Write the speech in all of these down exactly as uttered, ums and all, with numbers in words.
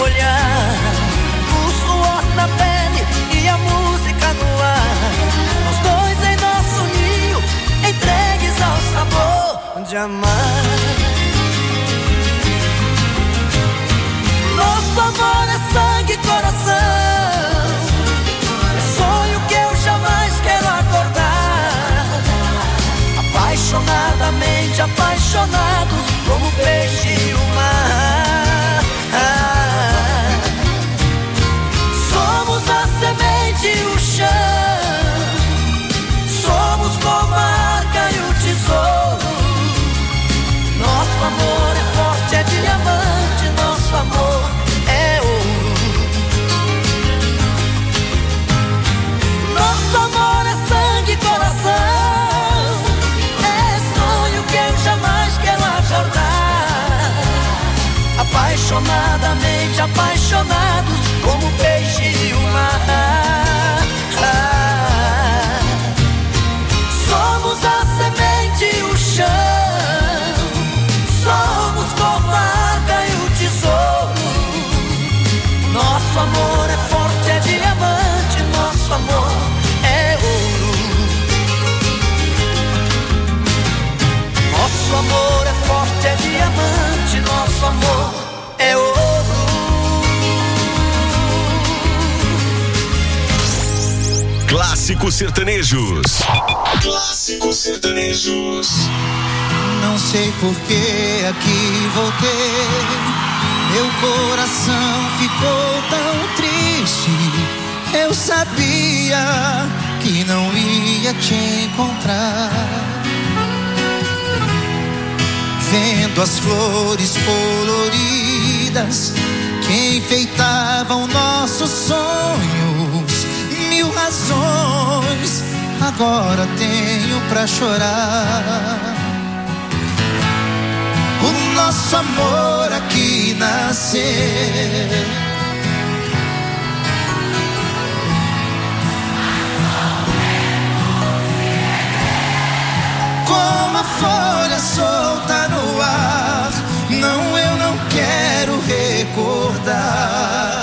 olhar, o suor na pele e a música no ar. Nós dois em nosso ninho, entregues ao sabor de amar. Nosso amor é sangue e coração, é sonho que eu jamais quero acordar. Apaixonadamente apaixonados, como o peixe e o mar. Ah, somos a semente e o chão, somos como a arca e o tesouro. Nosso amor é forte, é diamante, nosso amor é ouro. Nosso amor é sangue e coração, é sonho que eu jamais quero acordar. Apaixonadamente apaixonados, como o peixe e o mar. Ah, somos a semente e o chão, somos como a arca e o tesouro. Nosso amor é forte, é diamante, nosso amor é ouro. Nosso amor é forte, é diamante, nosso amor é ouro. Clássicos sertanejos. Clássicos sertanejos. Não sei por que aqui voltei, meu coração ficou tão triste. Eu sabia que não ia te encontrar. Vendo as flores coloridas que enfeitavam nossos sonhos, mil razões agora tenho pra chorar. O nosso amor aqui nasceu, como a folha solta no ar. Não, eu não quero recordar.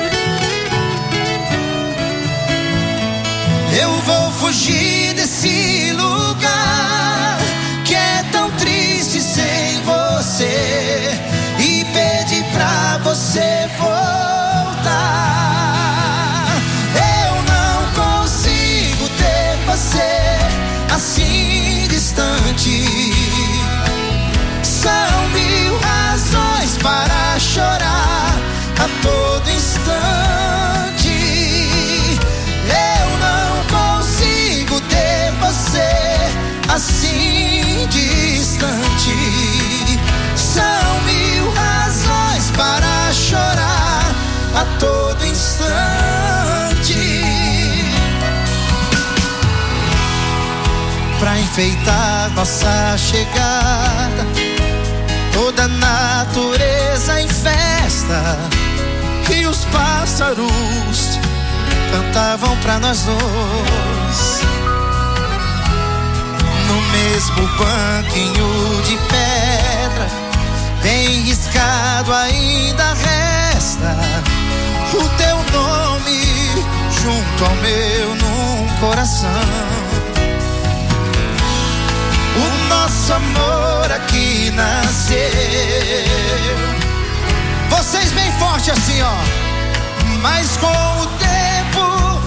Eu vou fugir desse lugar que é tão triste sem você, e pedir pra você voltar. Eu não consigo ter você assim distante. São mil razões para chorar a todo instante. Eu não consigo ter você assim distante. São mil razões para chorar a todo instante. Pra enfeitar nossa chegada, toda a natureza em festa, e os pássaros cantavam pra nós dois. No mesmo banquinho de pedra, bem riscado ainda resta o teu nome junto ao meu num coração. O nosso amor aqui nasceu. Vocês bem forte assim, ó. Mas com o tempo,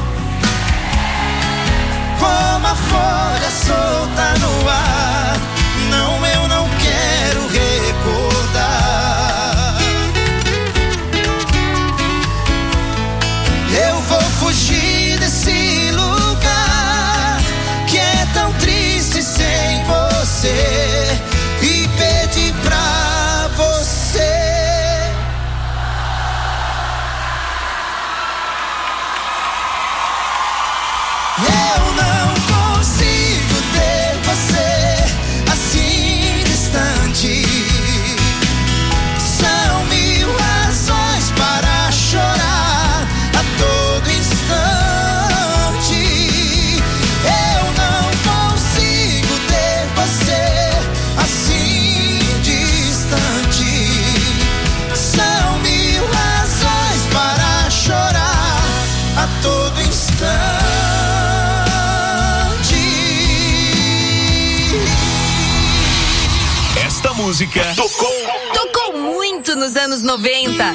como a folha solta no ar, não, eu não quero recordar. Eu vou fugir desse lugar que é tão triste sem você, e pedir pra você. Eu não consigo ter você música tocou. Tocou muito nos anos noventa.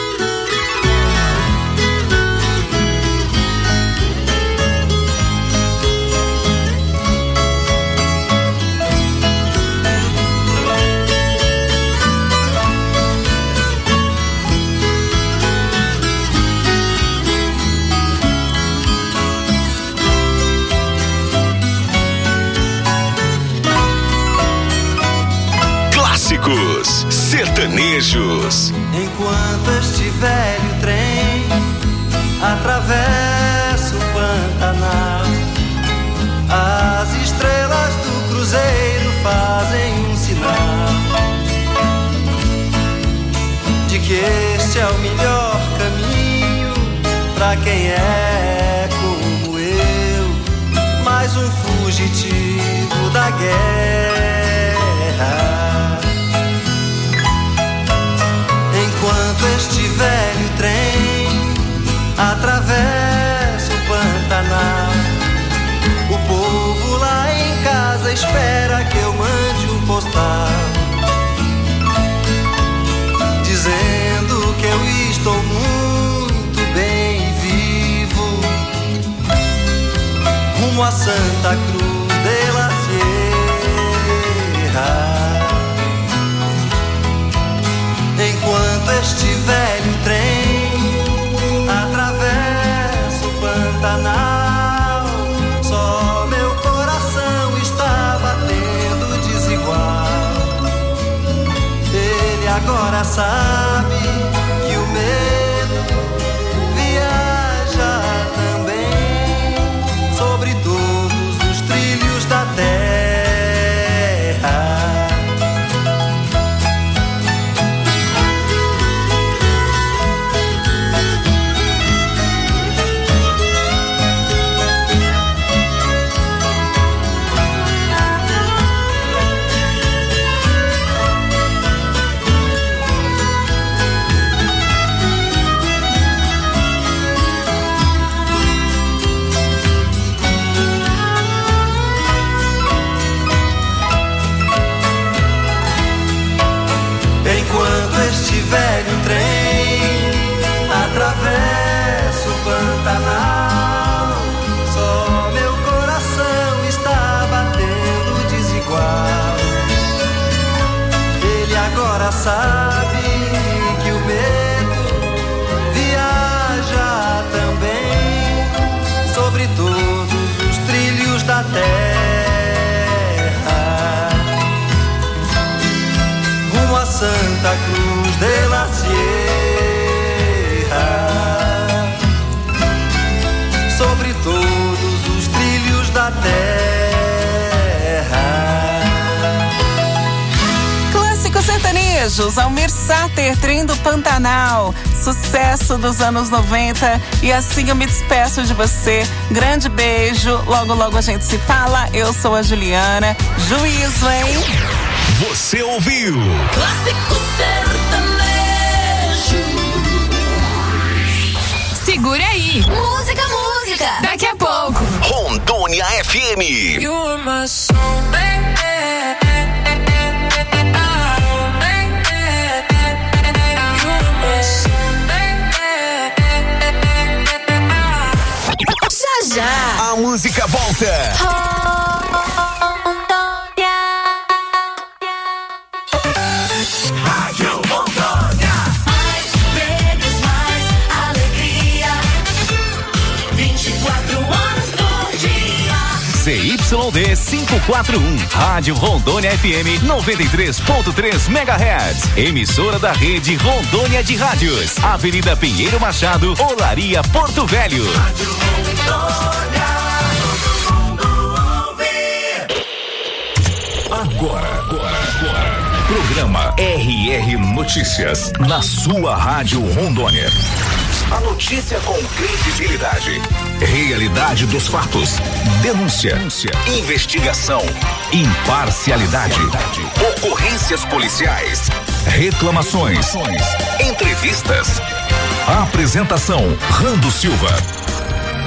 Clássicos sertanejos. Enquanto este velho trem atravessa o Pantanal, as estrelas do cruzeiro fazem um sinal de que este é o melhor caminho pra quem é como eu, mais um fugitivo da guerra. Enquanto este velho trem atravessa o Pantanal, o povo lá em casa espera que eu mande um postal dizendo que eu estou muito bem vivo, rumo a Santa Cruz de la Sierra. Enquanto este velho trem atravessa o Pantanal, só meu coração está batendo desigual. Ele agora sabe que o medo viaja também sobre todos os trilhos da terra. Velho trem atravessa o Pantanal, só meu coração está batendo desigual. Ele agora sabe que o medo viaja também sobre todos os trilhos da terra, rumo a Santa Cruz de la Sierra, sobre todos os trilhos da terra. Clássicos sertanejos, Almir Sater, Trem do Pantanal, sucesso dos anos noventa. E assim eu me despeço de você. Grande beijo, logo logo a gente se fala. Eu sou a Juliana. Juízo, hein? Você ouviu Clássico sertanejo. Segura aí. Música, música. Daqui a pouco. Rondônia F M. You are my soul, baby. Já, já. A música volta. C Y D quinhentos e quarenta e um, Rádio Rondônia F M noventa e três ponto três megahertz, emissora da rede Rondônia de Rádios, Avenida Pinheiro Machado, Olaria, Porto Velho. Rádio Rondônia, todo mundo ouve. Agora, agora, agora, programa R R Notícias, na sua Rádio Rondônia. A notícia com credibilidade. Realidade dos fatos. Denúncia. Denúncia. Investigação. Imparcialidade. Ocorrências policiais. Reclamações. Entrevistas. Apresentação: Rando Silva.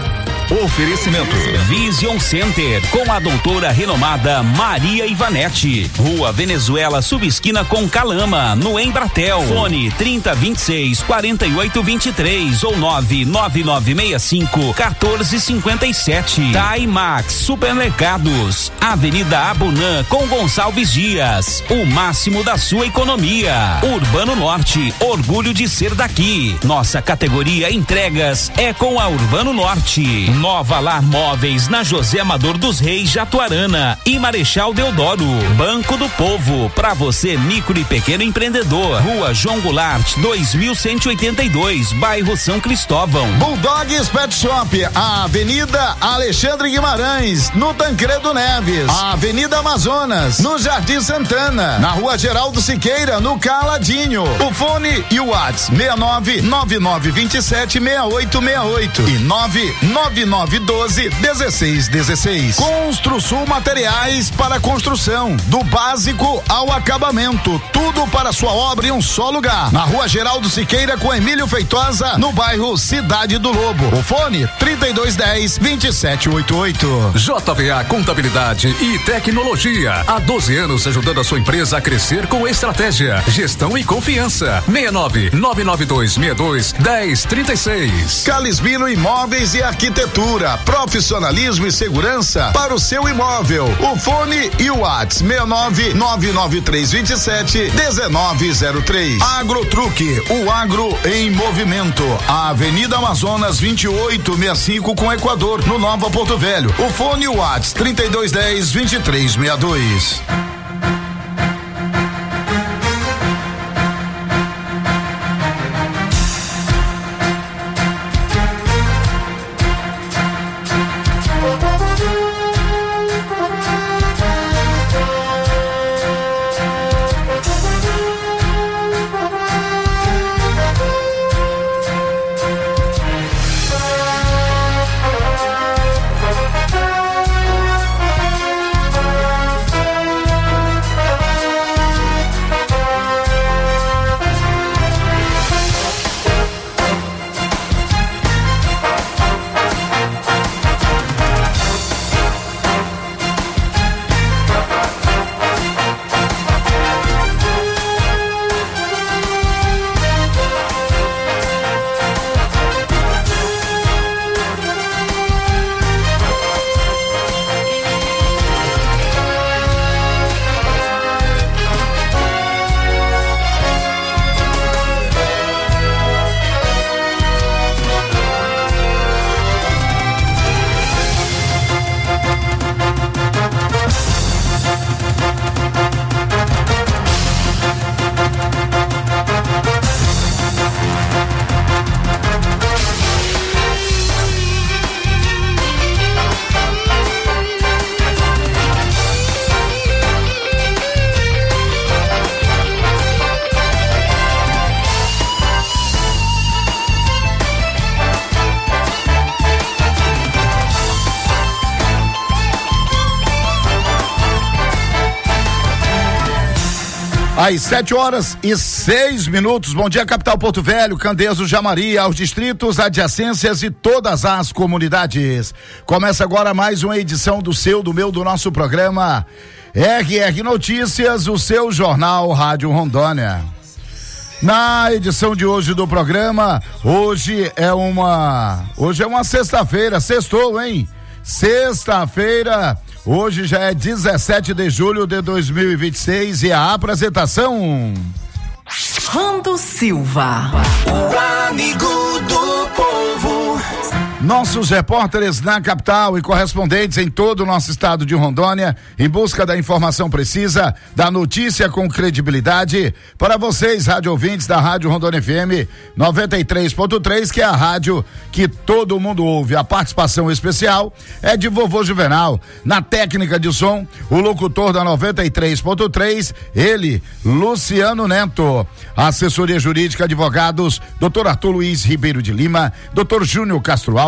Oferecimento Vision Center com a doutora renomada Maria Ivanete. Rua Venezuela, subesquina com Calama, no Embratel. Fone trinta, vinte e seis, quarenta e oito, vinte e três ou nove nove nove seis cinco, quatorze, cinquenta e sete. Taimax Supermercados, Avenida Abunã com Gonçalves Dias. O máximo da sua economia. Urbano Norte, orgulho de ser daqui. Nossa categoria entregas é com a Urbano Norte. Nova Lar Móveis na José Amador dos Reis, Jatuarana e Marechal Deodoro. Banco do Povo, para você micro e pequeno empreendedor. Rua João Goulart, dois mil cento e oitenta e dois, bairro São Cristóvão. Bulldogs Pet Shop, a Avenida Alexandre Guimarães, no Tancredo Neves. A Avenida Amazonas, no Jardim Santana. Na Rua Geraldo Siqueira, no Caladinho. O fone e o WhatsApp seis nove nove nove dois sete seis oito seis oito e nove nove nove um dois um seis um seis. Construsul Materiais para construção, do básico ao acabamento, tudo para sua obra em um só lugar. Na Rua Geraldo Siqueira com Emílio Feitosa, no bairro Cidade do Lobo. O fone trinta e dois dez, vinte e sete oitenta e oito. J V A Contabilidade e Tecnologia, há doze anos ajudando a sua empresa a crescer com estratégia, gestão e confiança. seis nove nove nove dois seis dois um zero três seis. Calisbino Imóveis e Arquitetura, profissionalismo e segurança para o seu imóvel. O fone e o WhatsApp seis nove nove nove três dois sete um nove zero três. Agrotruque, o agro em movimento. A Avenida Amazonas vinte e oito sessenta e cinco com Equador, no Nova Porto Velho. O fone e o WhatsApp trinta e dois dez, vinte e três sessenta e dois. Às sete horas e seis minutos. Bom dia, capital Porto Velho, Candezo, Jamari, aos distritos, adjacências e todas as comunidades. Começa agora mais uma edição do seu, do meu, do nosso programa R R Notícias, o seu jornal Rádio Rondônia. Na edição de hoje do programa, hoje é uma, hoje é uma sexta-feira, sextou, hein? Sexta-feira. Hoje já é dezessete de julho de dois mil e vinte e seis e a apresentação. Rando Silva, o amigo do povo. Nossos repórteres na capital e correspondentes em todo o nosso estado de Rondônia, em busca da informação precisa, da notícia com credibilidade, para vocês, rádio ouvintes da Rádio Rondônia F M noventa e três ponto três, que é a rádio que todo mundo ouve. A participação especial é de Vovô Juvenal. Na técnica de som, o locutor da noventa e três ponto três, ele, Luciano Neto. Assessoria jurídica, advogados, doutor Arthur Luiz Ribeiro de Lima, doutor Júnior Castro Alves,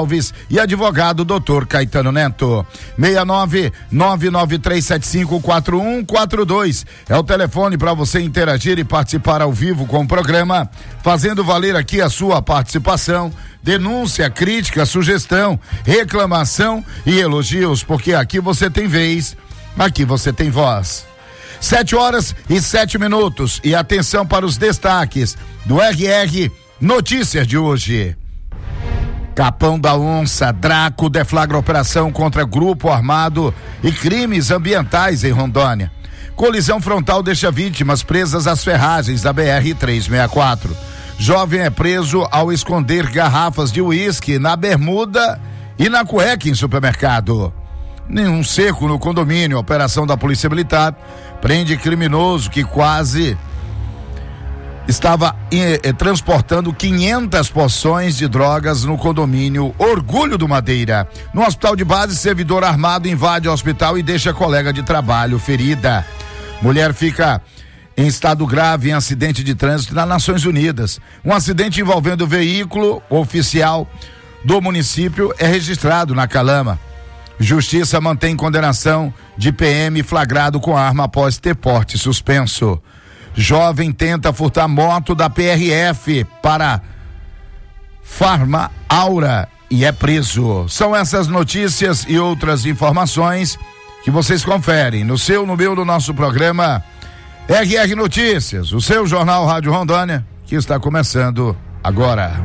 Alves e advogado doutor Caetano Neto. seis nove nove nove três sete cinco quatro um quatro dois é o telefone para você interagir e participar ao vivo com o programa, fazendo valer aqui a sua participação, denúncia, crítica, sugestão, reclamação e elogios, porque aqui você tem vez, aqui você tem voz. Sete horas e sete minutos e atenção para os destaques do R R Notícias de hoje. Capão da Onça, Draco deflagra operação contra grupo armado e crimes ambientais em Rondônia. Colisão frontal deixa vítimas presas às ferragens da B R trezentos e sessenta e quatro. Jovem é preso ao esconder garrafas de uísque na bermuda e na cueca em supermercado. Nenhum seco no condomínio. Operação da Polícia Militar prende criminoso que quase estava eh, eh, transportando quinhentas porções de drogas no condomínio Orgulho do Madeira. No hospital de base, servidor armado invade o hospital e deixa colega de trabalho ferida. Mulher fica em estado grave em acidente de trânsito nas Nações Unidas. Um acidente envolvendo o veículo oficial do município é registrado na Calama. Justiça mantém condenação de P M flagrado com arma após ter porte suspenso. Jovem tenta furtar moto da P R F para Farma Aura e é preso. São essas notícias e outras informações que vocês conferem no seu, no meu, no nosso programa R R Notícias, o seu jornal Rádio Rondônia, que está começando agora.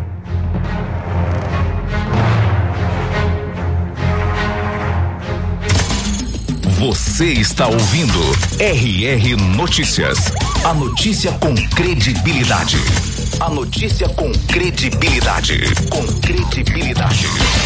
Você está ouvindo R R Notícias. A notícia com credibilidade. A notícia com credibilidade. Com credibilidade.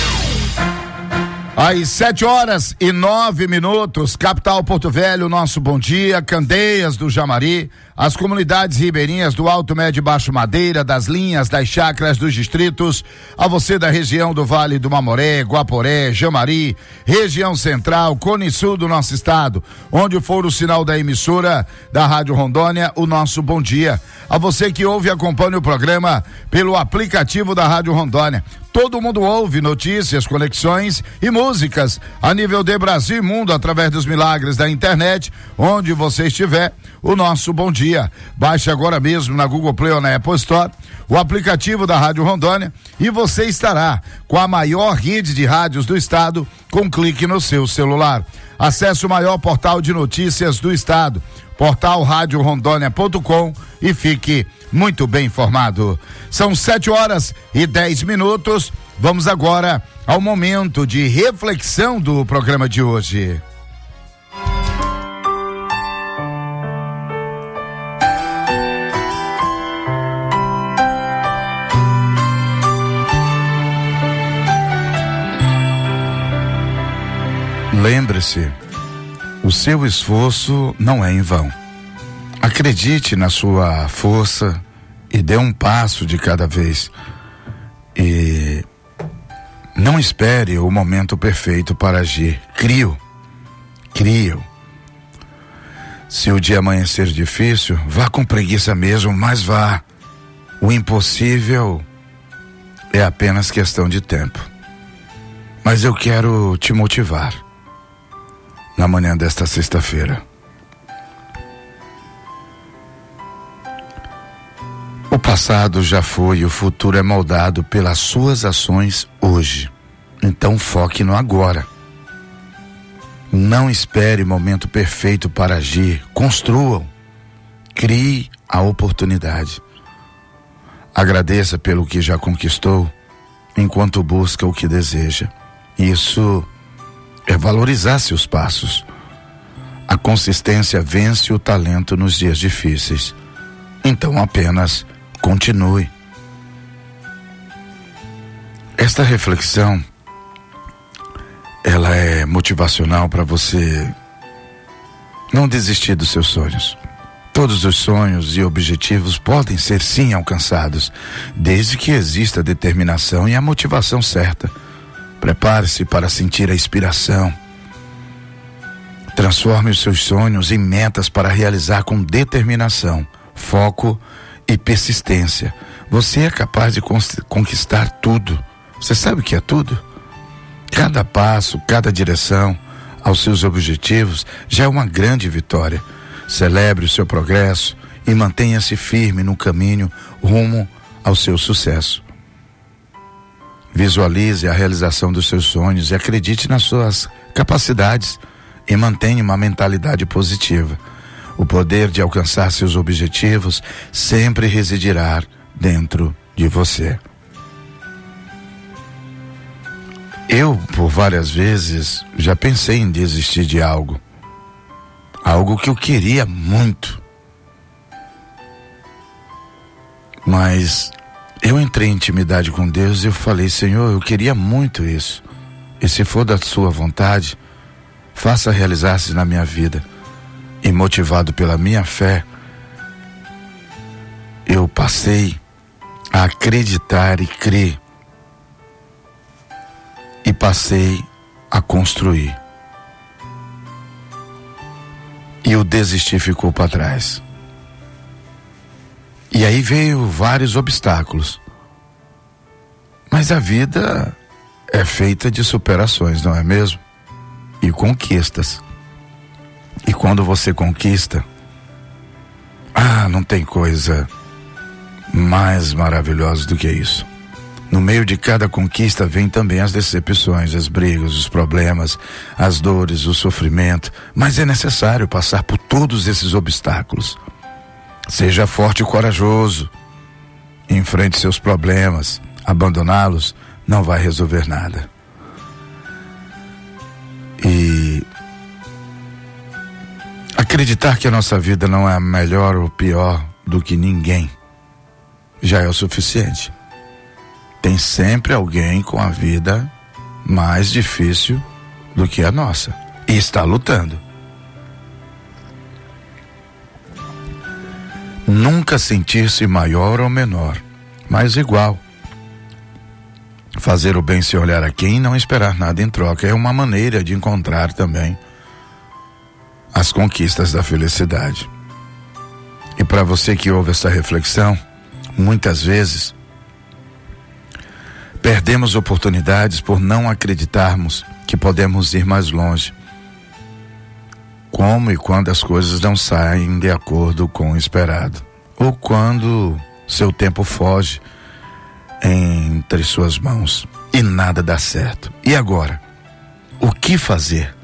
Às sete horas e nove minutos, capital Porto Velho, nosso bom dia, Candeias do Jamari, as comunidades ribeirinhas do Alto, Médio e Baixo Madeira, das linhas, das chácaras dos distritos, a você da região do Vale do Mamoré, Guaporé, Jamari, região central, Cone Sul do nosso estado, onde for o sinal da emissora da Rádio Rondônia, o nosso bom dia. A você que ouve e acompanha o programa pelo aplicativo da Rádio Rondônia. Todo mundo ouve notícias, conexões e músicas a nível de Brasil e mundo através dos milagres da internet, onde você estiver, o nosso bom dia. Baixe agora mesmo na Google Play ou na Apple Store o aplicativo da Rádio Rondônia e você estará com a maior rede de rádios do estado com um clique no seu celular. Acesse o maior portal de notícias do estado, portal rádio rondônia ponto com, e fique muito bem informado. São sete horas e dez minutos. Vamos agora ao momento de reflexão do programa de hoje. Lembre-se, o seu esforço não é em vão. Acredite na sua força e dê um passo de cada vez. E não espere o momento perfeito para agir. Crie-o. Crie-o. Se o dia amanhecer difícil, vá com preguiça mesmo, mas vá. O impossível é apenas questão de tempo. Mas eu quero te motivar na manhã desta sexta-feira. O passado já foi e o futuro é moldado pelas suas ações hoje. Então foque no agora. Não espere o momento perfeito para agir. Construa-o. Crie a oportunidade. Agradeça pelo que já conquistou, enquanto busca o que deseja. Isso é valorizar seus passos. A consistência vence o talento nos dias difíceis. Então apenas continue. Esta reflexão, ela é motivacional para você não desistir dos seus sonhos. Todos os sonhos e objetivos podem ser sim alcançados, desde que exista a determinação e a motivação certa. Prepare-se para sentir a inspiração. Transforme os seus sonhos em metas para realizar com determinação, foco e persistência. Você é capaz de conquistar tudo Você sabe o que é tudo? Cada passo, cada direção aos seus objetivos já é uma grande vitória. Celebre o seu progresso e mantenha-se firme no caminho rumo ao seu sucesso. Visualize a realização dos seus sonhos e acredite nas suas capacidades e mantenha uma mentalidade positiva. O poder de alcançar seus objetivos sempre residirá dentro de você. Eu, por várias vezes, já pensei em desistir de algo. Algo que eu queria muito. Mas eu entrei em intimidade com Deus e eu falei: Senhor, eu queria muito isso. E se for da sua vontade, faça realizar-se na minha vida. E motivado pela minha fé, eu passei a acreditar e crer. E passei a construir. E o desistir ficou para trás. E aí veio vários obstáculos. Mas a vida é feita de superações, não é mesmo? E conquistas. E quando você conquista, ah, não tem coisa mais maravilhosa do que isso. No meio de cada conquista vem também as decepções, as brigas, os problemas, as dores, o sofrimento. Mas é necessário passar por todos esses obstáculos. Seja forte e corajoso. Enfrente seus problemas. Abandoná-los não vai resolver nada. E acreditar que a nossa vida não é melhor ou pior do que ninguém já é o suficiente. Tem sempre alguém com a vida mais difícil do que a nossa e está lutando. Nunca sentir-se maior ou menor, mas igual. Fazer o bem sem olhar a quem e não esperar nada em troca é uma maneira de encontrar também as conquistas da felicidade. E para você que ouve essa reflexão, muitas vezes perdemos oportunidades por não acreditarmos que podemos ir mais longe. Como e quando as coisas não saem de acordo com o esperado. Ou quando seu tempo foge entre suas mãos e nada dá certo. E agora? O que fazer?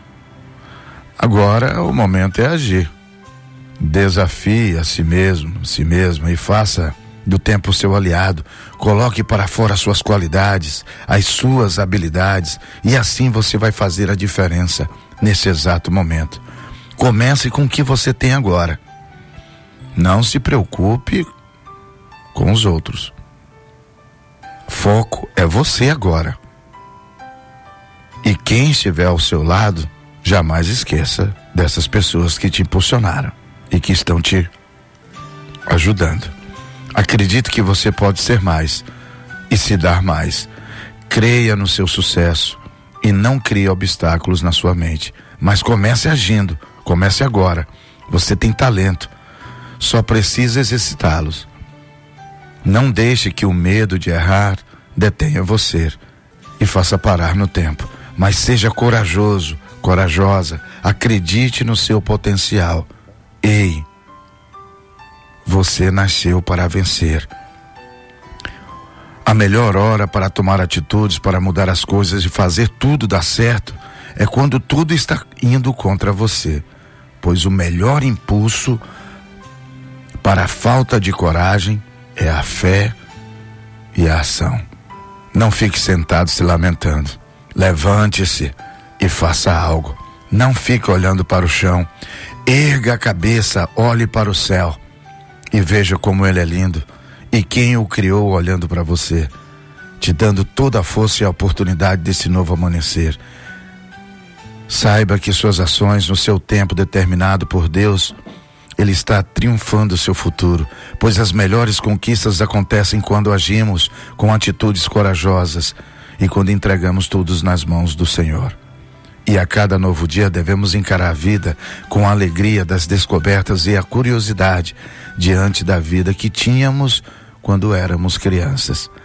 Agora o momento é agir. Desafie a si mesmo, a si mesma e faça do tempo seu aliado. Coloque para fora as suas qualidades, as suas habilidades, e assim você vai fazer a diferença nesse exato momento. Comece com o que você tem agora. Não se preocupe com os outros. Foco é você agora. E quem estiver ao seu lado, jamais esqueça dessas pessoas que te impulsionaram e que estão te ajudando. Acredite que você pode ser mais e se dar mais. Creia no seu sucesso e não crie obstáculos na sua mente. Mas comece agindo, comece agora. Você tem talento, só precisa exercitá-los. Não deixe que o medo de errar detenha você e faça parar no tempo. Mas seja corajoso, corajosa. Acredite no seu potencial. Ei, você nasceu para vencer. A melhor hora para tomar atitudes, para mudar as coisas e fazer tudo dar certo é quando tudo está indo contra você, pois o melhor impulso para a falta de coragem é a fé e a ação. Não fique sentado se lamentando. Levante-se e faça algo. Não fique olhando para o chão. Erga a cabeça, olhe para o céu e veja como ele é lindo. E quem o criou olhando para você, te dando toda a força e a oportunidade desse novo amanhecer. Saiba que suas ações no seu tempo determinado por Deus, Ele está triunfando o seu futuro, pois as melhores conquistas acontecem quando agimos com atitudes corajosas e quando entregamos tudo nas mãos do Senhor. E a cada novo dia devemos encarar a vida com a alegria das descobertas e a curiosidade diante da vida que tínhamos quando éramos crianças.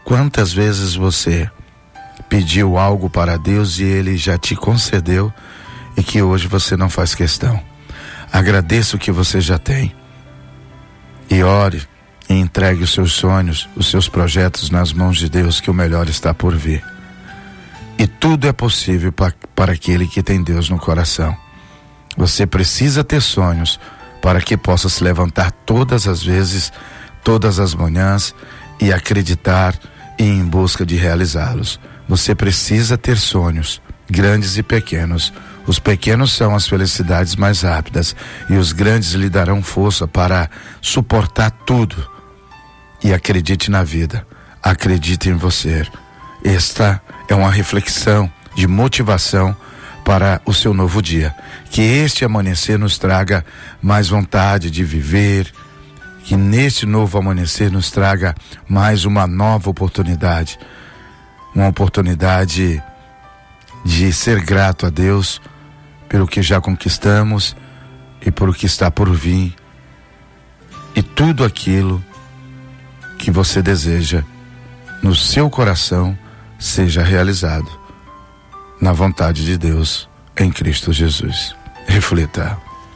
Quantas vezes você pediu algo para Deus e Ele já te concedeu e que hoje você não faz questão? Agradeça o que você já tem e ore e entregue os seus sonhos, os seus projetos nas mãos de Deus, que o melhor está por vir. E tudo é possível para, para aquele que tem Deus no coração. Você precisa ter sonhos para que possa se levantar todas as vezes, todas as manhãs e acreditar e ir em busca de realizá-los. Você precisa ter sonhos, grandes e pequenos. Os pequenos são as felicidades mais rápidas e os grandes lhe darão força para suportar tudo. E acredite na vida, acredite em você. Esta é uma reflexão de motivação para o seu novo dia. Que este amanhecer nos traga mais vontade de viver, que neste novo amanhecer nos traga mais uma nova oportunidade, uma oportunidade de ser grato a Deus pelo que já conquistamos e por o que está por vir, e tudo aquilo que você deseja no seu coração seja realizado na vontade de Deus em Cristo Jesus. Reflita.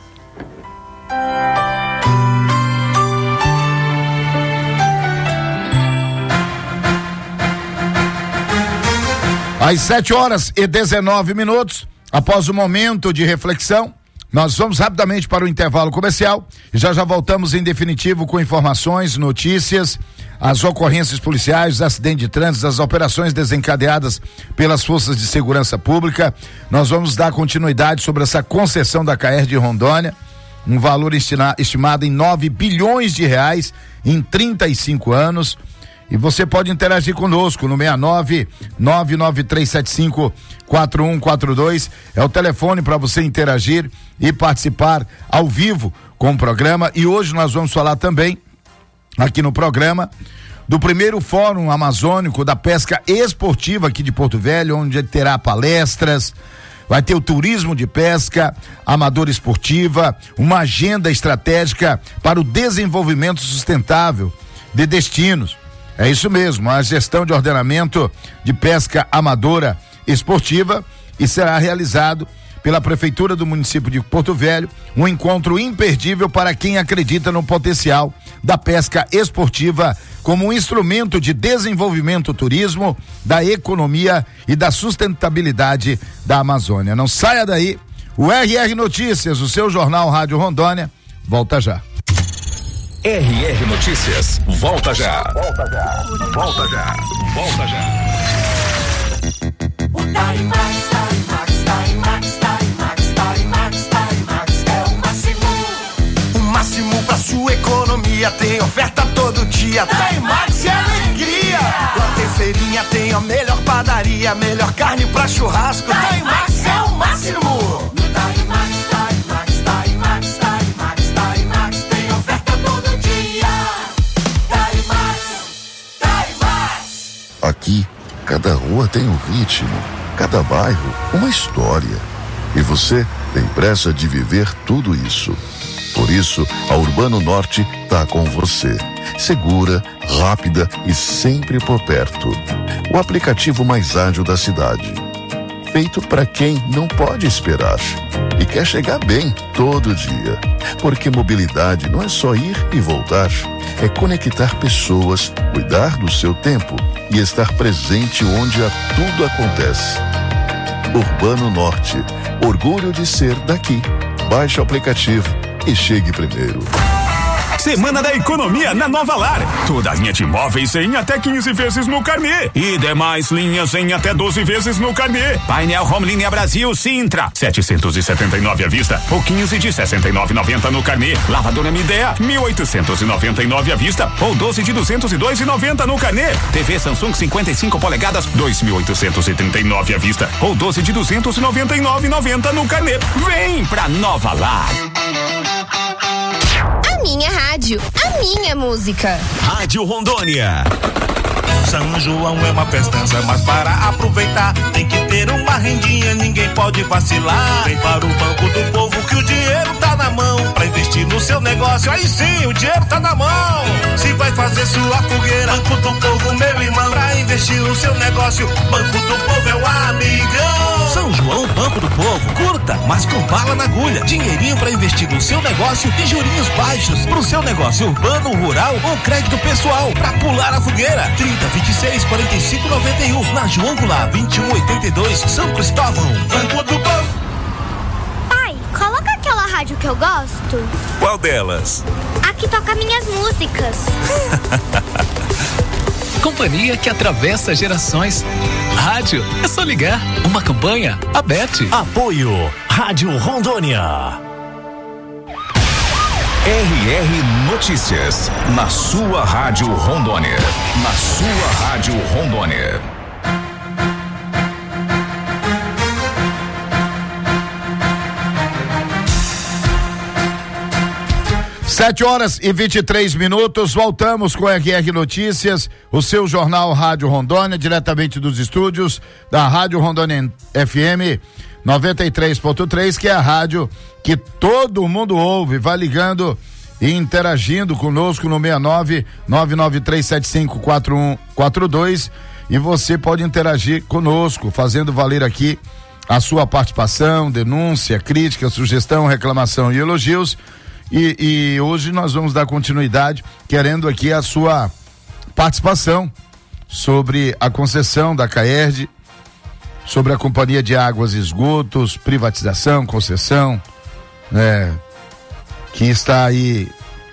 Às sete horas e dezenove minutos, após o momento de reflexão, nós vamos rapidamente para o intervalo comercial e já já voltamos em definitivo com informações, notícias, as ocorrências policiais, os acidentes de trânsito, as operações desencadeadas pelas forças de segurança pública. Nós vamos dar continuidade sobre essa concessão da C A E R de Rondônia, um valor estima, estimado em nove bilhões de reais em trinta e cinco anos. E você pode interagir conosco no seis nove nove nove três sete cinco quatro um quatro dois, é o telefone para você interagir e participar ao vivo com o programa. E hoje nós vamos falar também aqui no programa do primeiro Fórum Amazônico da Pesca Esportiva aqui de Porto Velho, onde terá palestras, vai ter o turismo de pesca amadora esportiva, uma agenda estratégica para o desenvolvimento sustentável de destinos. É isso mesmo, a gestão de ordenamento de pesca amadora esportiva, e será realizado pela Prefeitura do município de Porto Velho, um encontro imperdível para quem acredita no potencial da pesca esportiva como um instrumento de desenvolvimento do turismo, da economia e da sustentabilidade da Amazônia. Não saia daí, o R R Notícias, o seu jornal Rádio Rondônia, volta já. R R Notícias, volta já. Volta já. Volta já. Volta já. O Tarimax, Tarimax, Tarimax, Tarimax, Tarimax, Tarimax é o máximo. O máximo pra sua economia, tem oferta todo dia. Tarimax é alegria. Lá tem feirinha, tem a melhor padaria, melhor carne pra churrasco. Tarimax é o máximo. No Tarimax, Tarimax, Tarimax, Tarimax, Tarimax tem oferta todo dia. Tarimax, Tarimax. Aqui, cada rua tem um ritmo, cada bairro uma história. E você tem pressa de viver tudo isso. Por isso, a Urbano Norte tá com você. Segura, rápida e sempre por perto. O aplicativo mais ágil da cidade. Feito para quem não pode esperar e quer chegar bem todo dia. Porque mobilidade não é só ir e voltar, é conectar pessoas, cuidar do seu tempo e estar presente onde a tudo acontece. Urbano Norte, orgulho de ser daqui. Baixe o aplicativo e chegue primeiro. Semana da Economia na Nova Lar. Toda a linha de imóveis em até quinze vezes no carnê. E demais linhas em até doze vezes no carnê. Painel Home Linha Brasil Sintra, setecentos e setenta e nove à vista ou quinze de sessenta e nove e noventa no carnê. Lavadora Midea, mil oitocentos e noventa e nove à vista ou doze de duzentos e dois e noventa no carnê. T V Samsung cinquenta e cinco polegadas, dois mil oitocentos e trinta e nove à vista ou doze de duzentos e noventa e nove e noventa no carnê. Vem pra Nova Lar. Minha rádio, a minha música. Rádio Rondônia. São João é uma festança, mas para aproveitar tem que ter uma rendinha, ninguém pode vacilar. Vem para o Banco do Povo que o dinheiro tá na mão, pra investir no seu negócio, aí sim o dinheiro tá na mão. Se vai fazer sua fogueira. Banco do Povo, meu irmão, pra investir no seu negócio. Banco do Povo é o amigão. São João, Banco do Povo, curta, mas com bala na agulha. Dinheirinho pra investir no seu negócio e jurinhos baixos pro seu negócio urbano, rural ou crédito pessoal. Pra pular a fogueira, trinta, vinte e seis, quarenta e cinco, noventa e um, na João Goulart, vinte e um, oitenta e dois, São Cristóvão. Banco do Povo. Pai, coloca aquela rádio que eu gosto. Qual delas? A que toca minhas músicas. Companhia que atravessa gerações. Rádio, é só ligar. Uma campanha, a Bet. Apoio, Rádio Rondônia. R R Notícias, na sua Rádio Rondônia. Na sua Rádio Rondônia. Sete horas e vinte e três minutos, voltamos com R R Notícias, o seu jornal Rádio Rondônia, diretamente dos estúdios da Rádio Rondônia F M noventa e três ponto três, que é a rádio que todo mundo ouve. Vai ligando e interagindo conosco no seis nove, nove nove três sete cinco, quatro um quatro dois, e você pode interagir conosco, fazendo valer aqui a sua participação, denúncia, crítica, sugestão, reclamação e elogios. E, e hoje nós vamos dar continuidade, querendo aqui a sua participação sobre a concessão da CAERD, sobre a Companhia de Águas e Esgotos, privatização, concessão, né, que está aí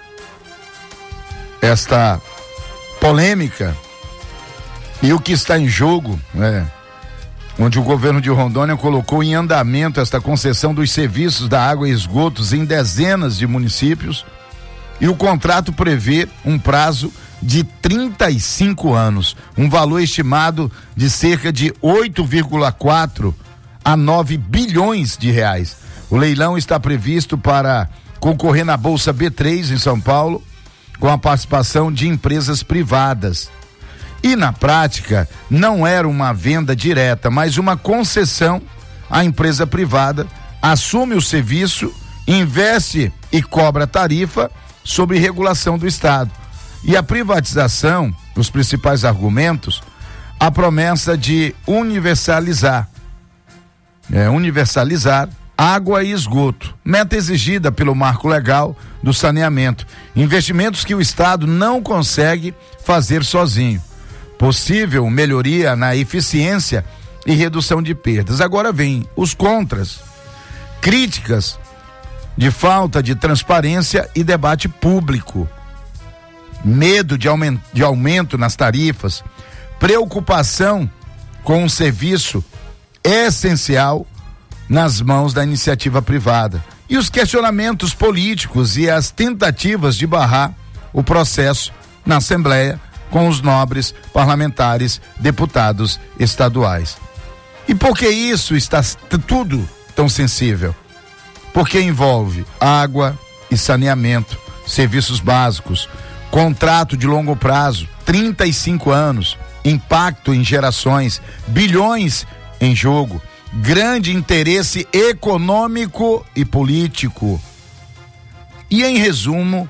esta polêmica e o que está em jogo, né, onde o governo de Rondônia colocou em andamento esta concessão dos serviços da água e esgotos em dezenas de municípios, e o contrato prevê um prazo de trinta e cinco anos, um valor estimado de cerca de oito vírgula quatro a nove bilhões de reais. O leilão está previsto para concorrer na Bolsa B três em São Paulo, com a participação de empresas privadas. E na prática, não era uma venda direta, mas uma concessão. A empresa privada assume o serviço, investe e cobra tarifa sob regulação do Estado. E a privatização, os principais argumentos, a promessa de universalizar, é, universalizar água e esgoto, meta exigida pelo marco legal do saneamento, investimentos que o Estado não consegue fazer sozinho. Possível melhoria na eficiência e redução de perdas. Agora vem os contras, críticas de falta de transparência e debate público, medo de aumento, de aumento nas tarifas, preocupação com um serviço essencial nas mãos da iniciativa privada e os questionamentos políticos e as tentativas de barrar o processo na Assembleia com os nobres parlamentares, deputados estaduais. E por que isso está tudo tão sensível? Porque envolve água e saneamento, serviços básicos, contrato de longo prazo, trinta e cinco anos, impacto em gerações, bilhões em jogo, grande interesse econômico e político. E em resumo,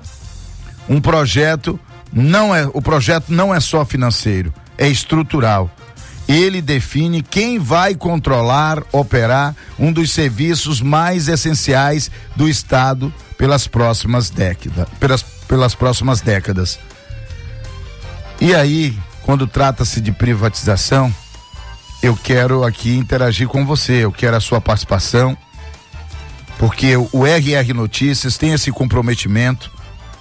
um projeto Não é, o projeto não é só financeiro, é estrutural. Ele define quem vai controlar, operar um dos serviços mais essenciais do Estado pelas próximas décadas, pelas, pelas próximas décadas. E aí, quando trata-se de privatização, eu quero aqui interagir com você, eu quero a sua participação, porque o R R Notícias tem esse comprometimento.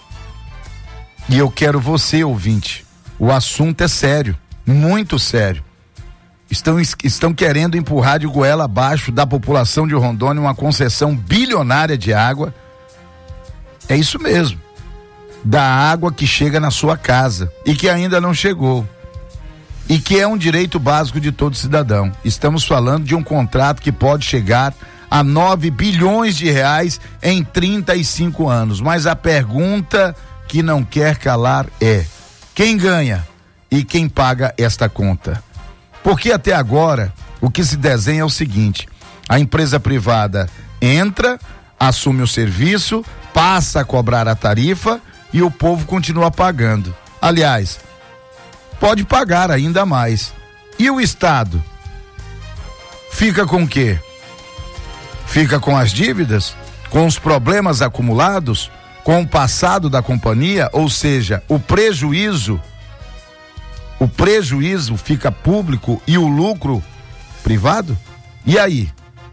E eu quero você, ouvinte. O assunto é sério, muito sério. Estão, estão querendo empurrar de goela abaixo da população de Rondônia uma concessão bilionária de água. É isso mesmo. Da água que chega na sua casa e que ainda não chegou. E que é um direito básico de todo cidadão. Estamos falando de um contrato que pode chegar a nove bilhões de reais em trinta e cinco anos. Mas a pergunta que não quer calar é: quem ganha e quem paga esta conta? Porque até agora o que se desenha é o seguinte: a empresa privada entra, assume o serviço, passa a cobrar a tarifa e o povo continua pagando. Aliás, pode pagar ainda mais. E o Estado? Fica com o quê? Fica com as dívidas? Com os problemas acumulados? Com o passado da companhia? Ou seja, o prejuízo, o prejuízo fica público e o lucro privado? E aí?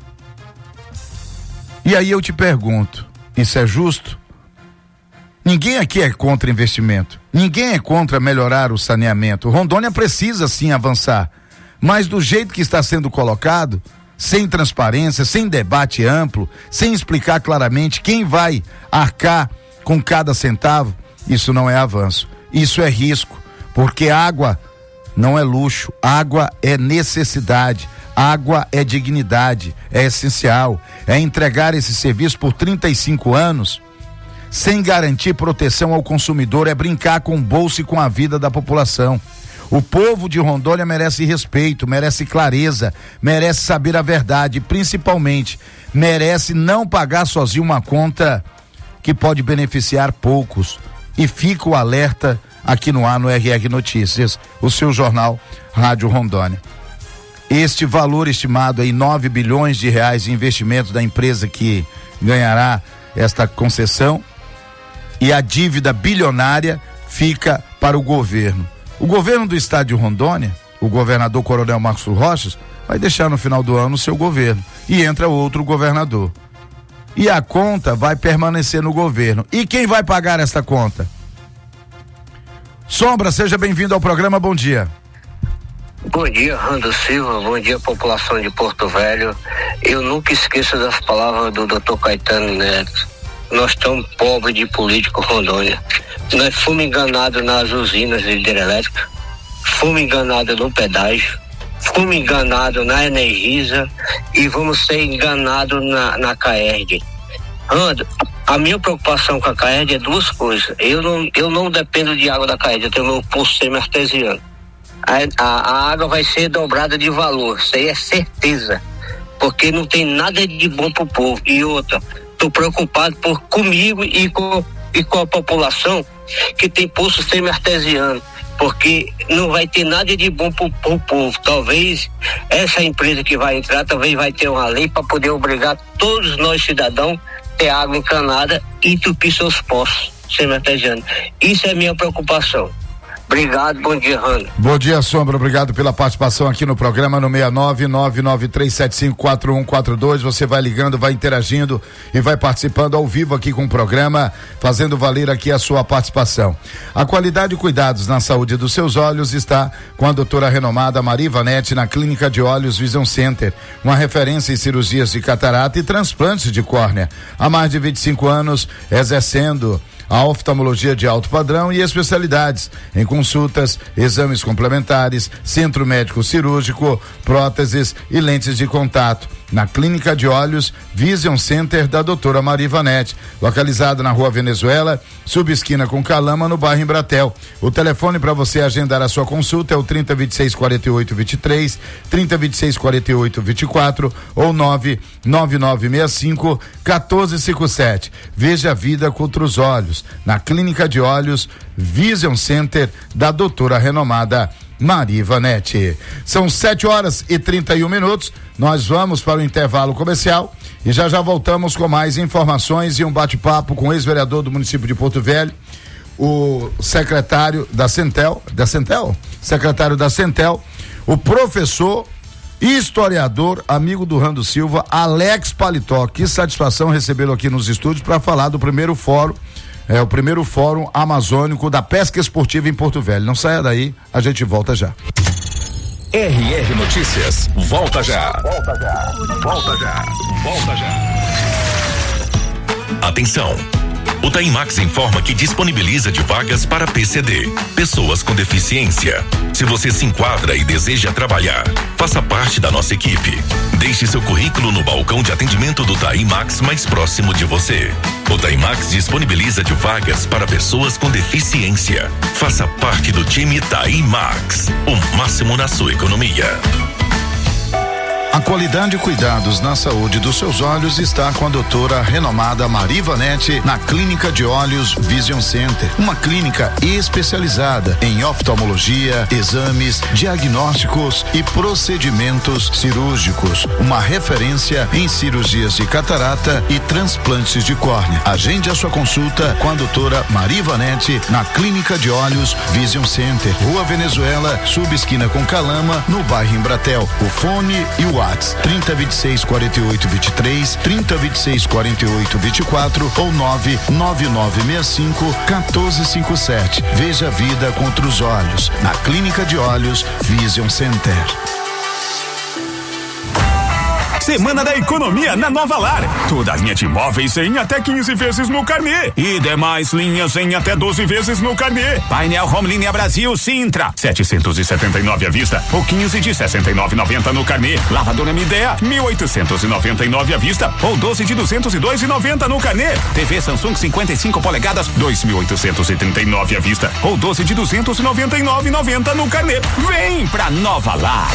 E aí eu te pergunto, isso é justo? Ninguém aqui é contra investimento. Ninguém é contra melhorar o saneamento. Rondônia precisa sim avançar. Mas do jeito que está sendo colocado, sem transparência, sem debate amplo, sem explicar claramente quem vai arcar com cada centavo, isso não é avanço. Isso é risco. Porque água não é luxo. Água é necessidade. Água é dignidade. É essencial. É entregar esse serviço por trinta e cinco anos sem garantir proteção ao consumidor, é brincar com o bolso e com a vida da população. O povo de Rondônia merece respeito, merece clareza, merece saber a verdade, principalmente merece não pagar sozinho uma conta que pode beneficiar poucos. E fica o alerta aqui no ar no R R Notícias, o seu jornal Rádio Rondônia. Este valor estimado em nove bilhões de reais de investimento da empresa que ganhará esta concessão, e a dívida bilionária fica para o governo. O governo do estado de Rondônia, o governador Coronel Marcos Rochas, vai deixar no final do ano o seu governo e entra outro governador. E a conta vai permanecer no governo. E quem vai pagar esta conta? Sombra, seja bem-vindo ao programa, bom dia. Bom dia, Rando Silva, bom dia, população de Porto Velho. Eu nunca esqueço das palavras do doutor Caetano Neto. Nós estamos pobres de político, Rondônia. Nós fomos enganados nas usinas de hidrelétrica, fomos enganados no pedágio, fomos enganados na Energisa e vamos ser enganados na, na Caerd. Rando, a minha preocupação com a Caerd é duas coisas. Eu não, eu não dependo de água da Caerd, eu tenho meu poço semi-artesiano. A, a, a água vai ser dobrada de valor, isso aí é certeza, porque não tem nada de bom pro povo. E outra, estou preocupado por comigo e com, e com a população que tem poço semi-artesiano, porque não vai ter nada de bom pro, pro povo. Talvez essa empresa que vai entrar, talvez vai ter uma lei para poder obrigar todos nós cidadãos a ter água encanada e entupir seus poços semi-artesianos. Isso é minha preocupação. Obrigado, bom dia, Rano. Bom dia, Sombra, obrigado pela participação aqui no programa no seis nove nove nove três sete cinco quatro um quatro dois. Você vai ligando, vai interagindo e vai participando ao vivo aqui com o programa, fazendo valer aqui a sua participação. A qualidade e cuidados na saúde dos seus olhos está com a doutora renomada Mariva Netti na Clínica de Olhos Vision Center, uma referência em cirurgias de catarata e transplantes de córnea. Há mais de vinte e cinco anos exercendo a oftalmologia de alto padrão e especialidades em consultas, exames complementares, centro médico cirúrgico, próteses e lentes de contato. Na Clínica de Olhos Vision Center da doutora Mariva Netti, localizada na Rua Venezuela, subesquina com Calama, no bairro Embratel. O telefone para você agendar a sua consulta é o trinta, vinte e seis, quarenta e oito, vinte e três, trinta, vinte e seis, quarenta e oito, vinte e quatro ou nove nove nove seis cinco, um quatro cinco sete. Veja a vida com outros olhos na Clínica de Olhos Vision Center da doutora renomada Mariva Netti. São sete horas e trinta e um minutos. Nós vamos para o intervalo comercial e já já voltamos com mais informações e um bate-papo com o ex-vereador do município de Porto Velho, o secretário da Centel, da Centel? Secretário da Centel, o professor e historiador, amigo do Rando Silva, Alex Paletó. Que satisfação recebê-lo aqui nos estúdios para falar do primeiro fórum, é o primeiro fórum amazônico da pesca esportiva em Porto Velho. Não saia daí, a gente volta já. R R Notícias, volta já. Volta já. Volta já. Volta já. Atenção. O Taimax informa que disponibiliza de vagas para P C D, pessoas com deficiência. Se você se enquadra e deseja trabalhar, faça parte da nossa equipe. Deixe seu currículo no balcão de atendimento do Taimax mais próximo de você. O Taimax disponibiliza de vagas para pessoas com deficiência. Faça parte do time Taimax, o máximo na sua economia. A qualidade e cuidados na saúde dos seus olhos está com a doutora renomada Mariva Nete na Clínica de Olhos Vision Center. Uma clínica especializada em oftalmologia, exames, diagnósticos e procedimentos cirúrgicos. Uma referência em cirurgias de catarata e transplantes de córnea. Agende a sua consulta com a doutora Mariva Nete na Clínica de Olhos Vision Center. Rua Venezuela, subesquina com Calama, no bairro Embratel. O fone e o WhatsApp trinta, vinte e seis, quarenta e oito, vinte e três, trinta, vinte e seis, quarenta e oito, vinte e quatro ou nove nove nove seis cinco, um quatro cinco sete. Veja a vida contra os olhos na Clínica de Olhos Vision Center. Semana da Economia na Nova Lar. Toda a linha de imóveis em até quinze vezes no carnê. E demais linhas em até doze vezes no carnê. Painel Home Linha Brasil Sintra, setecentos e setenta e nove à vista ou quinze de sessenta e nove e noventa no carnê. Lavadora Midea, mil oitocentos e noventa e nove à vista ou doze de duzentos e dois e noventa no carnê. T V Samsung cinquenta e cinco polegadas, dois mil oitocentos e trinta e nove à vista ou doze de duzentos e noventa e nove e noventa no carnê. Vem pra Nova Lar.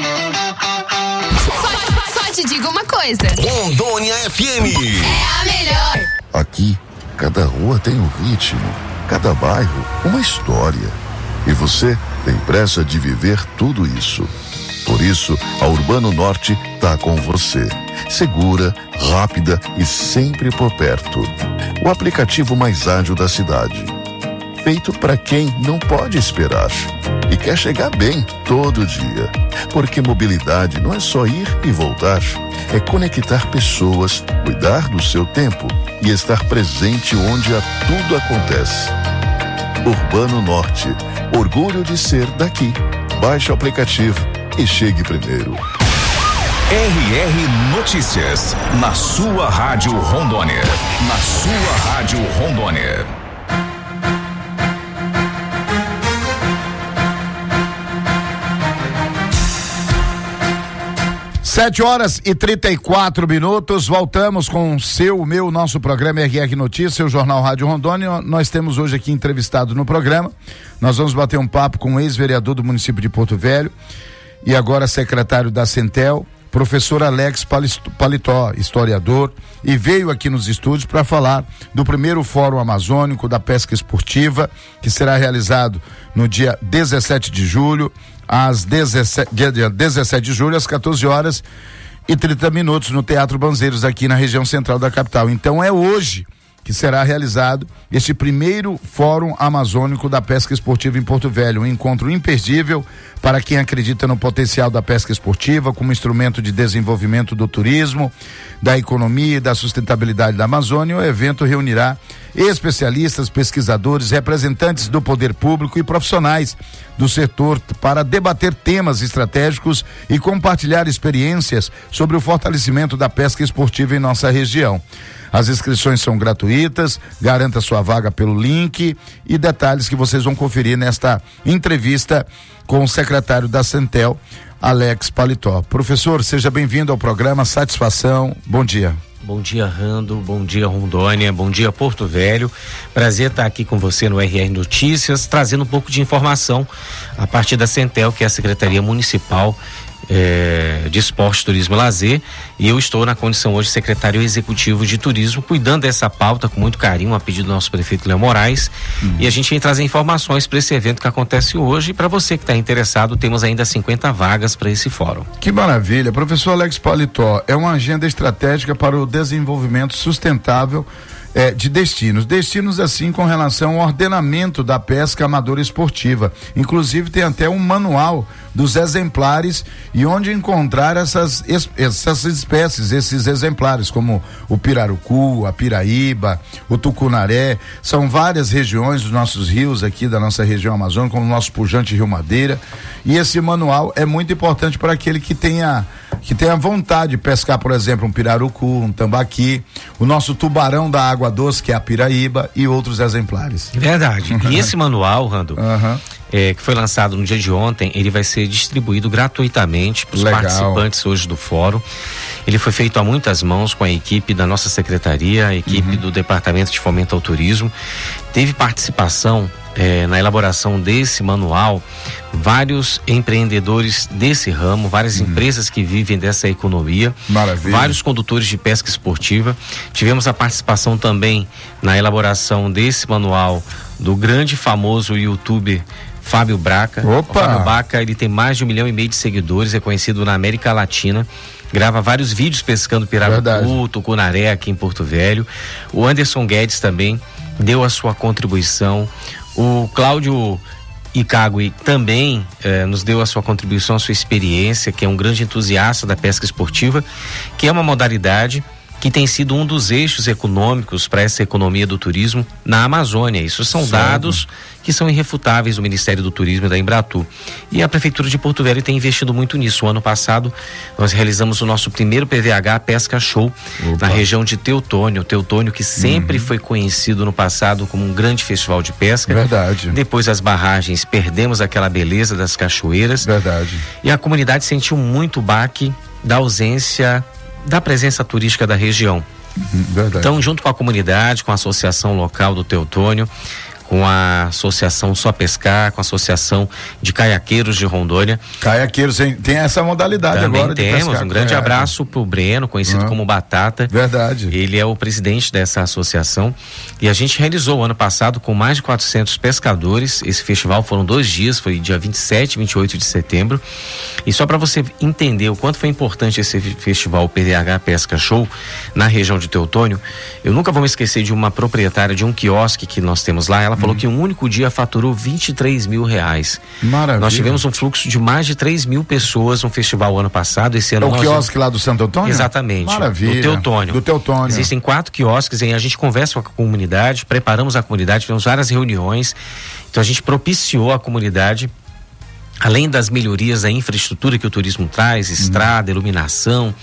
Te digo uma coisa. Rondônia F M é a melhor. Aqui, cada rua tem um ritmo, cada bairro uma história. E você tem pressa de viver tudo isso. Por isso, a Urbano Norte tá com você. Segura, rápida e sempre por perto. O aplicativo mais ágil da cidade. Feito para quem não pode esperar e quer chegar bem todo dia. Porque mobilidade não é só ir e voltar, é conectar pessoas, cuidar do seu tempo e estar presente onde a tudo acontece. Urbano Norte, orgulho de ser daqui. Baixe o aplicativo e chegue primeiro. R R Notícias, na sua Rádio Rondônia. Na sua Rádio Rondônia. Sete horas e trinta e quatro minutos, voltamos com o seu, o meu, nosso programa R R Notícias, o Jornal Rádio Rondônia. Nós temos hoje aqui entrevistado no programa, nós vamos bater um papo com o ex-vereador do município de Porto Velho e agora secretário da Centel, professor Alex Paletó, historiador, e veio aqui nos estúdios para falar do primeiro Fórum Amazônico da Pesca Esportiva, que será realizado no dia dezessete de julho, às dezessete, dia dezessete de julho, às quatorze horas e trinta minutos, no Teatro Banzeiros, aqui na região central da capital. Então é hoje que será realizado este primeiro Fórum Amazônico da Pesca Esportiva em Porto Velho, um encontro imperdível para quem acredita no potencial da pesca esportiva como instrumento de desenvolvimento do turismo, da economia e da sustentabilidade da Amazônia. O evento reunirá especialistas, pesquisadores, representantes do poder público e profissionais do setor para debater temas estratégicos e compartilhar experiências sobre o fortalecimento da pesca esportiva em nossa região. As inscrições são gratuitas, garanta sua vaga pelo link e detalhes que vocês vão conferir nesta entrevista com o secretário da Centel, Alex Paletó. Professor, seja bem-vindo ao programa, satisfação, bom dia. Bom dia, Rando, bom dia, Rondônia, bom dia, Porto Velho. Prazer estar aqui com você no R R Notícias, trazendo um pouco de informação a partir da Centel, que é a Secretaria Municipal É, de Esporte, Turismo e Lazer, e eu estou na condição hoje de secretário executivo de turismo, cuidando dessa pauta com muito carinho, a pedido do nosso prefeito Léo Moraes, uhum. E a gente vem trazer informações para esse evento que acontece hoje, e para você que está interessado, temos ainda cinquenta vagas para esse fórum. Que maravilha. Professor Alex Paletó, é uma agenda estratégica para o desenvolvimento sustentável É, de destinos, destinos assim com relação ao ordenamento da pesca amadora esportiva, inclusive tem até um manual dos exemplares e onde encontrar essas, essas espécies, esses exemplares, como o pirarucu, a piraíba, o tucunaré, são várias regiões dos nossos rios aqui da nossa região amazônica, como o nosso pujante Rio Madeira, e esse manual é muito importante para aquele que tenha que tenha vontade de pescar, por exemplo, um pirarucu, um tambaqui, o nosso tubarão da água doce, que é a piraíba, e outros exemplares. Verdade. E esse manual, Rando, uhum. é, que foi lançado no dia de ontem, ele vai ser distribuído gratuitamente para os participantes hoje do fórum. Ele foi feito a muitas mãos com a equipe da nossa secretaria, a equipe uhum. do Departamento de Fomento ao Turismo. Teve participação eh, na elaboração desse manual vários empreendedores desse ramo, várias uhum. empresas que vivem dessa economia. Maravilha. Vários condutores de pesca esportiva. Tivemos a participação também na elaboração desse manual do grande famoso youtuber Fábio Braca. Opa! O Fábio Braca, ele tem mais de um milhão e meio de seguidores, é conhecido na América Latina, grava vários vídeos pescando pirarucu, tucunaré aqui em Porto Velho. O Anderson Guedes também deu a sua contribuição. O Cláudio Icagui também eh, nos deu a sua contribuição, a sua experiência, que é um grande entusiasta da pesca esportiva, que é uma modalidade que tem sido um dos eixos econômicos para essa economia do turismo na Amazônia. Isso são certo. dados que são irrefutáveis do Ministério do Turismo e da Embratur. E a Prefeitura de Porto Velho tem investido muito nisso. O ano passado, nós realizamos o nosso primeiro P V H Pesca Show Opa. na região de Teutônio. Teutônio, que sempre uhum. foi conhecido no passado como um grande festival de pesca. Verdade. Depois das barragens, perdemos aquela beleza das cachoeiras. Verdade. E a comunidade sentiu muito o baque da ausência da presença turística da região. Verdade. Então, junto com a comunidade, com a associação local do Teutônio, com a associação Só Pescar, com a associação de caiaqueiros de Rondônia. Caiaqueiros tem, tem essa modalidade também agora de temos, pescar. Um grande é. abraço pro Breno, conhecido uhum. como Batata. Verdade. Ele é o presidente dessa associação e a gente realizou o ano passado com mais de quatrocentos pescadores. Esse festival foram dois dias, foi dia vinte e sete e vinte e oito de setembro. E só para você entender o quanto foi importante esse festival, o P V H Pesca Show, na região de Teutônio, eu nunca vou me esquecer de uma proprietária de um quiosque que nós temos lá. Ela falou que um único dia faturou vinte e três mil reais. Maravilha. Nós tivemos um fluxo de mais de três mil pessoas no festival ano passado. Esse ano é o nós quiosque vamos... lá do Santo Antônio? Exatamente. Maravilha. Do Teutônio. Do Teutônio. Existem quatro quiosques e a gente conversa com a comunidade, preparamos a comunidade, tivemos várias reuniões. Então a gente propiciou a comunidade, além das melhorias da infraestrutura que o turismo traz, estrada, hum. iluminação,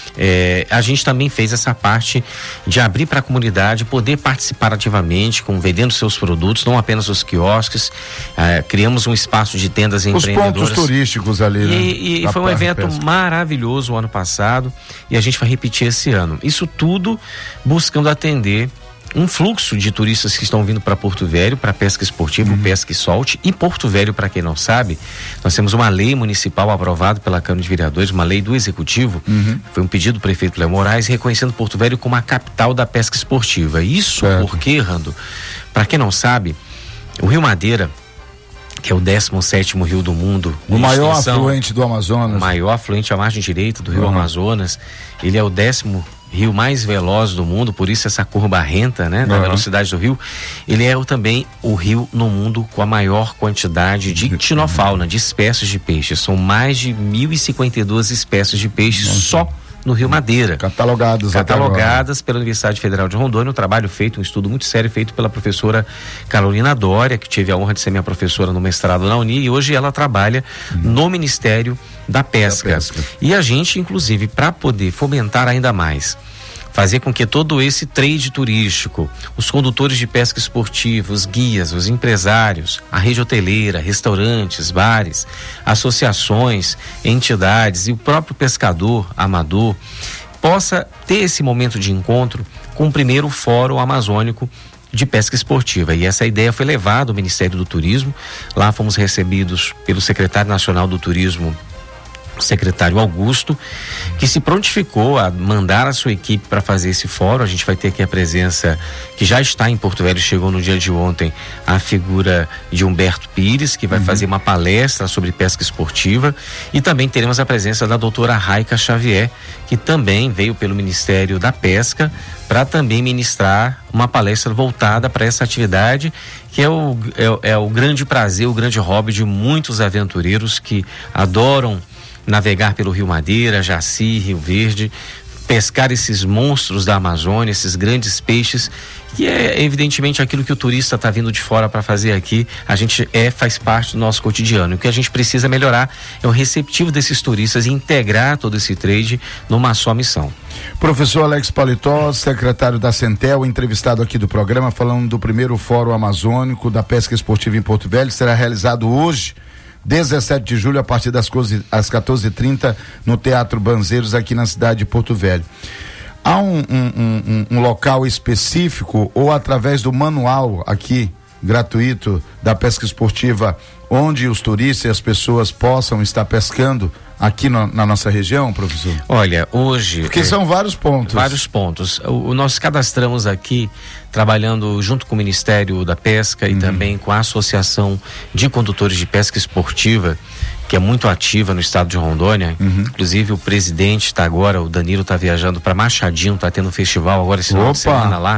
é, a gente também fez essa parte de abrir para a comunidade poder participar ativamente, com vendendo seus produtos, não apenas os quiosques. É, criamos um espaço de tendas empreendedoras. Os pontos turísticos ali, e, né? E, e foi um evento maravilhoso o ano passado e a gente vai repetir esse ano. Isso tudo buscando atender um fluxo de turistas que estão vindo para Porto Velho, para pesca esportiva, uhum. pesca e solte. E Porto Velho, para quem não sabe, nós temos uma lei municipal aprovada pela Câmara de Vereadores, uma lei do Executivo, uhum. foi um pedido do prefeito Léo Moraes, reconhecendo Porto Velho como a capital da pesca esportiva. Isso certo. porque, Rando, para quem não sabe, o Rio Madeira, que é o décimo sétimo rio do mundo, o maior afluente do Amazonas, o maior afluente à margem direita do rio uhum. Amazonas, ele é o décimo rio mais veloz do mundo, por isso essa curva renta, né, da uhum. velocidade do rio. Ele é o, também o rio no mundo com a maior quantidade de ictinofauna, de espécies de peixes. São mais de mil e cinquenta e duas espécies de peixes uhum. só no Rio Madeira. Catalogadas. Catalogadas pela Universidade Federal de Rondônia, um trabalho feito, um estudo muito sério feito pela professora Carolina Dória, que tive a honra de ser minha professora no mestrado na Uni, e hoje ela trabalha uhum. no Ministério da Pesca. da Pesca. E a gente, inclusive, para poder fomentar ainda mais, fazer com que todo esse trade turístico, os condutores de pesca esportiva, os guias, os empresários, a rede hoteleira, restaurantes, bares, associações, entidades e o próprio pescador amador possa ter esse momento de encontro com o primeiro Fórum Amazônico de Pesca Esportiva. E essa ideia foi levada ao Ministério do Turismo. Lá fomos recebidos pelo secretário nacional do Turismo, o secretário Augusto, que se prontificou a mandar a sua equipe para fazer esse fórum. A gente vai ter aqui a presença, que já está em Porto Velho, chegou no dia de ontem, a figura de Humberto Pires, que vai uhum. fazer uma palestra sobre pesca esportiva, e também teremos a presença da doutora Raica Xavier, que também veio pelo Ministério da Pesca para também ministrar uma palestra voltada para essa atividade, que é o, é, é o grande prazer, o grande hobby de muitos aventureiros que adoram navegar pelo Rio Madeira, Jaci, Rio Verde, pescar esses monstros da Amazônia, esses grandes peixes, que é evidentemente aquilo que o turista está vindo de fora para fazer aqui. A gente é, faz parte do nosso cotidiano. O que a gente precisa melhorar é o receptivo desses turistas e integrar todo esse trade numa só missão. Professor Alex Paletó, secretário da Centel, entrevistado aqui do programa, falando do primeiro Fórum Amazônico da Pesca Esportiva em Porto Velho, será realizado hoje, dezessete de julho, a partir das quatorze e trinta, no Teatro Banzeiros, aqui na cidade de Porto Velho. Há um, um, um, um local específico ou através do manual aqui, gratuito, da pesca esportiva, onde os turistas e as pessoas possam estar pescando aqui no, na nossa região, professor? Olha, hoje... Porque é, são vários pontos. Vários pontos. O, o, nós cadastramos aqui, trabalhando junto com o Ministério da Pesca e uhum. também com a Associação de Condutores de Pesca Esportiva, que é muito ativa no estado de Rondônia. Uhum. Inclusive o presidente está agora, o Danilo está viajando para Machadinho, está tendo um festival agora esse final de semana lá.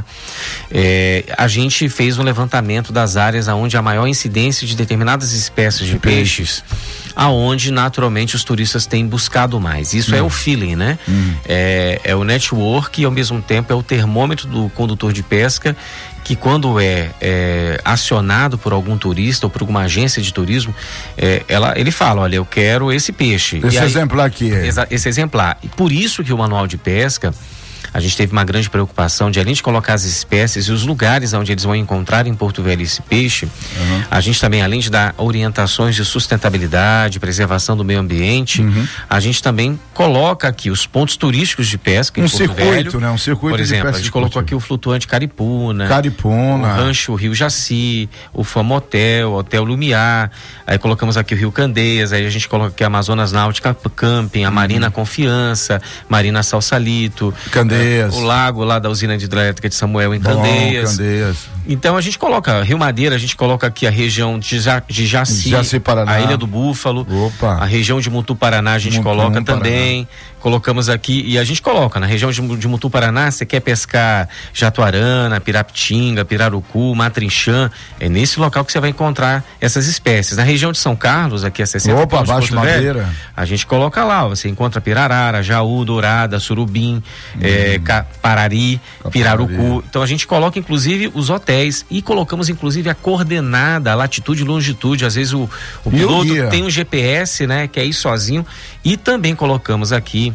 É, a gente fez um levantamento das áreas onde há maior incidência de determinadas espécies de, de peixes, peixes, aonde naturalmente os turistas têm buscado mais. Isso uhum. é o feeling, né? Uhum. É, é o network e ao mesmo tempo é o termômetro do condutor de pesca, que quando é, é acionado por algum turista ou por alguma agência de turismo, é, ela, ele fala, olha, eu quero esse peixe. Esse aí, exemplar aqui. É. Exa, esse exemplar. E por isso que o manual de pesca, a gente teve uma grande preocupação de, além de colocar as espécies e os lugares onde eles vão encontrar em Porto Velho esse peixe, uhum. a gente também, além de dar orientações de sustentabilidade, preservação do meio ambiente, uhum. a gente também coloca aqui os pontos turísticos de pesca em um Porto circuito, Velho. né? Um circuito Por exemplo, de pesca a gente colocou aqui o flutuante Caripuna, Caripuna, o Rancho Rio Jaci, o Fama Hotel, o Hotel Lumiar, aí colocamos aqui o Rio Candeias, aí a gente coloca aqui a Amazonas Náutica Camping, a Marina uhum. Confiança, Marina Salsalito, Candeias, o lago lá da usina de hidrelétrica de Samuel em Candeias. Bom, Candeias. Então a gente coloca Rio Madeira, a gente coloca aqui a região de, ja, de Jaci, Jaci, Paraná, a Ilha do Búfalo, Opa. a região de Mutu, Paraná, a gente Mutum, coloca também. Paraná. Colocamos aqui, e a gente coloca na região de, de Mutu, Paraná, você quer pescar Jatuarana, Pirapitinga, Pirarucu, Matrinchã, é nesse local que você vai encontrar essas espécies. Na região de São Carlos, aqui a sessenta Opa, abaixo de Madeira, a gente coloca lá, você encontra Pirarara, Jaú, Dourada, Surubim, hum. é, Parari, Pirarucu. Então a gente coloca inclusive os hotéis e colocamos inclusive a coordenada, a latitude e longitude. Às vezes o, o piloto o tem um G P S, né, quer ir sozinho, e também colocamos aqui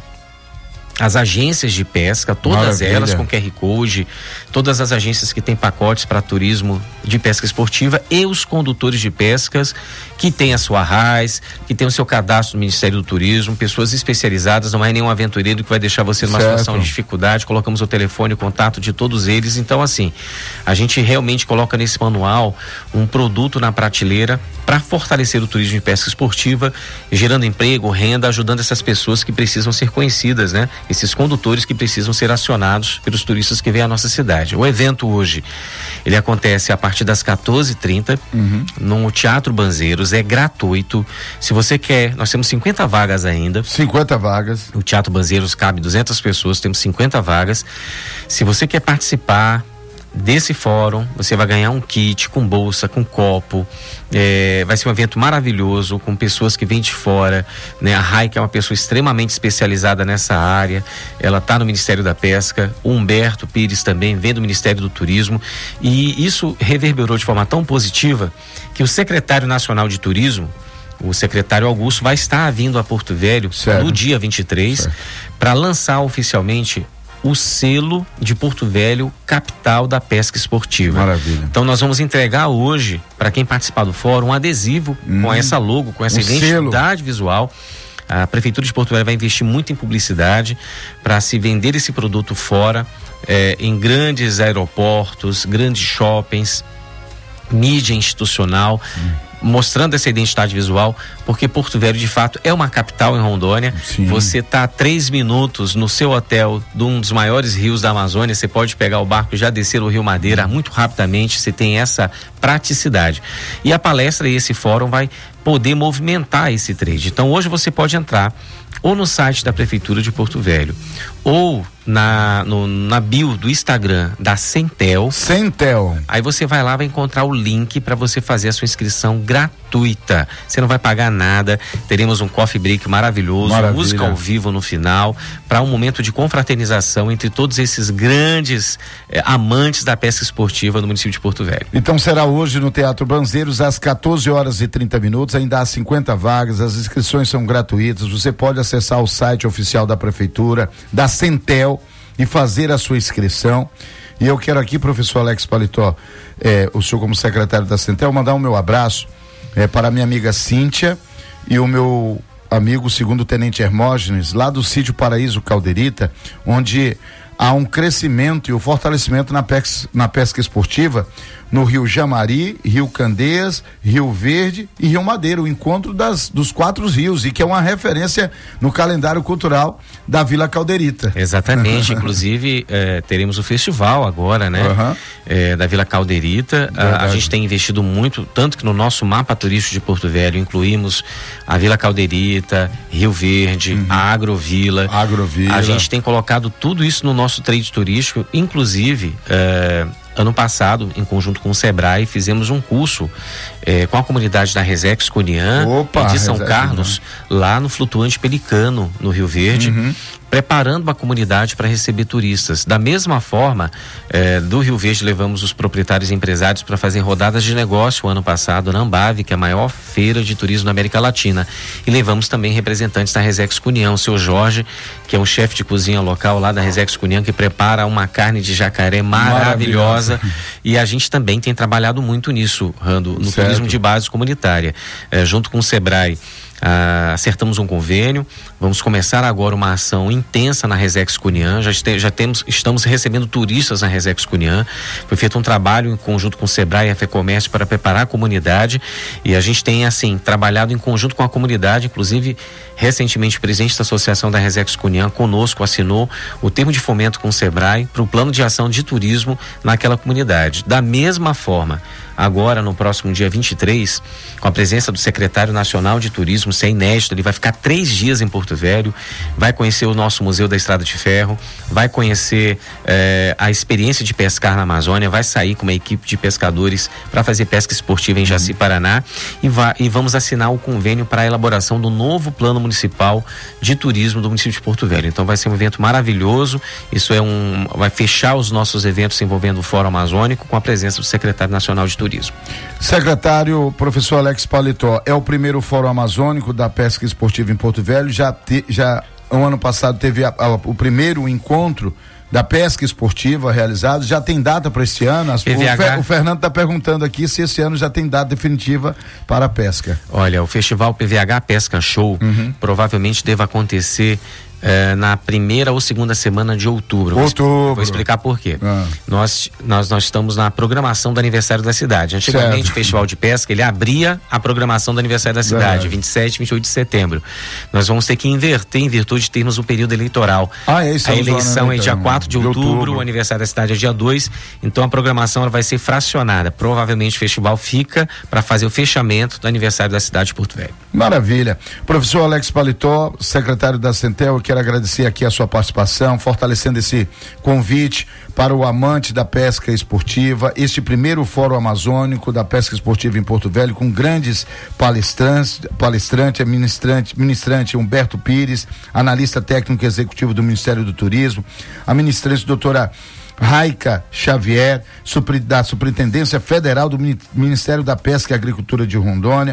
as agências de pesca, todas Maravilha. Elas com Q R Code, todas as agências que têm pacotes para turismo de pesca esportiva e os condutores de pescas que têm a sua R A S, que tem o seu cadastro no Ministério do Turismo, pessoas especializadas, não é nenhum aventureiro que vai deixar você numa certo. Situação de dificuldade. Colocamos o telefone, o contato de todos eles. Então, assim, a gente realmente coloca nesse manual um produto na prateleira para fortalecer o turismo de pesca esportiva, gerando emprego, renda, ajudando essas pessoas que precisam ser conhecidas, né? Esses condutores que precisam ser acionados pelos turistas que vêm à nossa cidade. O evento hoje, ele acontece a partir das quatorze e trinta, uhum. no Teatro Banzeiros, é gratuito. Se você quer, nós temos cinquenta vagas ainda. cinquenta vagas. O Teatro Banzeiros cabe duzentas pessoas, temos cinquenta vagas. Se você quer participar desse fórum, você vai ganhar um kit com bolsa, com copo. É, vai ser um evento maravilhoso, com pessoas que vêm de fora, né? A Rai, que é uma pessoa extremamente especializada nessa área, ela está no Ministério da Pesca. O Humberto Pires também vem do Ministério do Turismo, e isso reverberou de forma tão positiva que o secretário nacional de Turismo, o secretário Augusto, vai estar vindo a Porto Velho Sério? No dia vinte e três para lançar oficialmente o selo de Porto Velho, capital da pesca esportiva. Maravilha. Então nós vamos entregar hoje, para quem participar do fórum, um adesivo hum, com essa logo, com essa um identidade selo. Visual. A Prefeitura de Porto Velho vai investir muito em publicidade para se vender esse produto fora, é, em grandes aeroportos, grandes shoppings, mídia institucional. Hum. Mostrando essa identidade visual, porque Porto Velho de fato é uma capital em Rondônia. Sim. Você está a três minutos no seu hotel de um dos maiores rios da Amazônia, você pode pegar o barco e já descer o Rio Madeira muito rapidamente, você tem essa praticidade. E a palestra e esse fórum vai poder movimentar esse trade. Então hoje você pode entrar ou no site da Prefeitura de Porto Velho, ou na, no, na bio do Instagram da Centel. Centel. Aí você vai lá, vai encontrar o link para você fazer a sua inscrição gratuita. Você não vai pagar nada. Teremos um coffee break maravilhoso, Maravilha. Música ao vivo no final, para um momento de confraternização entre todos esses grandes eh, amantes da pesca esportiva no município de Porto Velho. Então será hoje no Teatro Banzeiros às quatorze horas e trinta minutos. Ainda há cinquenta vagas, as inscrições são gratuitas. Você pode acessar o site oficial da Prefeitura, da Centel, e fazer a sua inscrição. E eu quero aqui, professor Alex Paletó, eh, o senhor como secretário da Centel, mandar o meu abraço é, para a minha amiga Cíntia e o meu amigo segundo tenente Hermógenes, lá do sítio Paraíso Calderita, onde há um crescimento e o fortalecimento na pesca, na pesca esportiva no Rio Jamari, Rio Candeias, Rio Verde e Rio Madeira, o encontro das, dos quatro rios, e que é uma referência no calendário cultural da Vila Calderita. Exatamente, inclusive eh, teremos o festival agora, né? Uhum. Eh, da Vila Calderita. A, a gente tem investido muito, tanto que no nosso mapa turístico de Porto Velho incluímos a Vila Calderita, Rio Verde, uhum. a Agrovila. Agrovila. A gente tem colocado tudo isso no nosso trade turístico, inclusive eh, ano passado, em conjunto com o Sebrae, fizemos um curso eh, com a comunidade da Resex Cunhã e de São Resex, Carlos, né? Lá no Flutuante Pelicano, no Rio Verde, uhum. preparando a comunidade para receber turistas. Da mesma forma, eh, do Rio Verde levamos os proprietários e empresários para fazer rodadas de negócio o ano passado na Ambave, que é a maior feira de turismo da América Latina. E levamos também representantes da Resex Cunhã, o seu Jorge, que é um chefe de cozinha local lá da Resex Cunhã, que prepara uma carne de jacaré maravilhosa. maravilhosa. E a gente também tem trabalhado muito nisso, Rando, no certo. turismo de base comunitária, eh, junto com o Sebrae. Ah, acertamos um convênio, vamos começar agora uma ação intensa na Resex Cunhã, já, este, já temos, estamos recebendo turistas na Resex Cunhã. Foi feito um trabalho em conjunto com o Sebrae e a FEComércio para preparar a comunidade, e a gente tem assim trabalhado em conjunto com a comunidade. Inclusive recentemente o presidente da Associação da Resex Cunhã conosco assinou o termo de fomento com o Sebrae para o plano de ação de turismo naquela comunidade. Da mesma forma, agora no próximo dia vinte e três, com a presença do secretário nacional de turismo, isso é inédito, ele vai ficar três dias em Porto Velho, vai conhecer o nosso Museu da Estrada de Ferro, vai conhecer eh, a experiência de pescar na Amazônia, vai sair com uma equipe de pescadores para fazer pesca esportiva em Jaci, Paraná, e, vai, e vamos assinar o convênio para a elaboração do novo plano municipal de turismo do município de Porto Velho. Então vai ser um evento maravilhoso, isso é um, vai fechar os nossos eventos envolvendo o Fórum Amazônico com a presença do secretário nacional de turismo. Secretário, professor Alex Paletó, é o primeiro Fórum Amazônico da pesca esportiva em Porto Velho, já, te, já o ano passado teve a, a, o primeiro encontro da pesca esportiva realizado, já tem data para esse ano? As, o, Fer, o Fernando está perguntando aqui se esse ano já tem data definitiva para a pesca. Olha, o Festival P V H Pesca Show uhum. provavelmente deva acontecer É, na primeira ou segunda semana de outubro. Outubro. Vou explicar por quê. Ah. Nós, nós, nós estamos na programação do aniversário da cidade. Antigamente, certo. O Festival de Pesca, ele abria a programação do aniversário da cidade, é. vinte e sete, vinte e oito de setembro. Nós vamos ter que inverter em virtude de termos o período eleitoral. Ah, é isso. A eleição é dia quatro de outubro, de outubro, o aniversário da cidade é dia dois, então a programação ela vai ser fracionada. Provavelmente o festival fica para fazer o fechamento do aniversário da cidade de Porto Velho. Maravilha. Professor Alex Paletó, secretário da Centel, quero agradecer aqui a sua participação, fortalecendo esse convite para o amante da pesca esportiva, este primeiro Fórum Amazônico da Pesca Esportiva em Porto Velho, com grandes palestrantes, palestrante, ministrante, ministrante Humberto Pires, analista técnico executivo do Ministério do Turismo, a ministrante doutora Raica Xavier, da Superintendência Federal do Ministério da Pesca e Agricultura de Rondônia,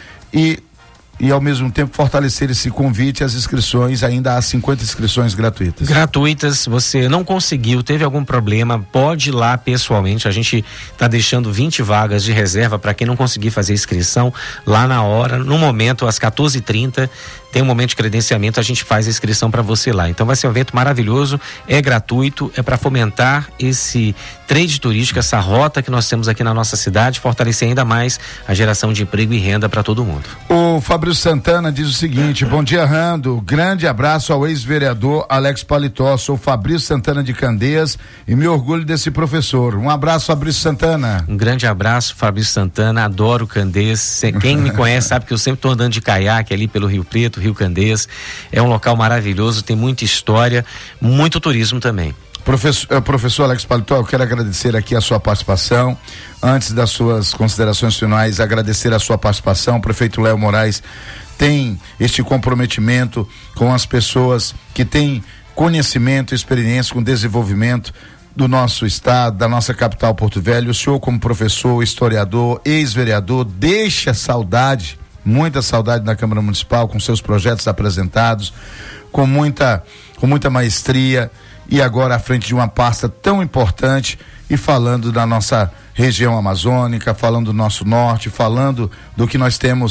e e ao mesmo tempo fortalecer esse convite. As inscrições, ainda há cinquenta inscrições gratuitas. Gratuitas, você não conseguiu, teve algum problema, pode ir lá pessoalmente, a gente está deixando vinte vagas de reserva para quem não conseguir fazer inscrição lá na hora, no momento às quatorze e trinta, tem um momento de credenciamento, a gente faz a inscrição para você lá. Então vai ser um evento maravilhoso, é gratuito, é para fomentar esse trade turístico, essa rota que nós temos aqui na nossa cidade, fortalecer ainda mais a geração de emprego e renda para todo mundo. O Fabrício Santana diz o seguinte: bom dia, Rando, grande abraço ao ex-vereador Alex Paletó, sou Fabrício Santana de Candeias e me orgulho desse professor. Um abraço, Fabrício Santana. Um grande abraço, Fabrício Santana, adoro Candeias, quem me conhece sabe que eu sempre estou andando de caiaque ali pelo Rio Preto, Rio Candeias, é um local maravilhoso, tem muita história, muito turismo também. Professor, professor Alex Paletó, eu quero agradecer aqui a sua participação. Antes das suas considerações finais, agradecer a sua participação. O prefeito Léo Moraes tem este comprometimento com as pessoas que têm conhecimento, experiência com desenvolvimento do nosso estado, da nossa capital Porto Velho. O senhor, como professor, historiador, ex-vereador, deixa saudade, muita saudade na Câmara Municipal, com seus projetos apresentados, com muita, com muita maestria, e agora à frente de uma pasta tão importante e falando da nossa região amazônica, falando do nosso norte, falando do que nós temos